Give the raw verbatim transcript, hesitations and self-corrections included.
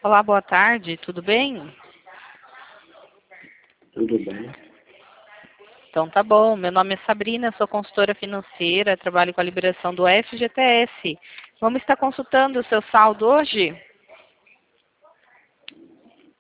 Olá, boa tarde, tudo bem? Tudo bem? Então tá bom, meu nome é Sabrina, sou consultora financeira, trabalho com a liberação do F G T S. Vamos estar consultando o seu saldo hoje?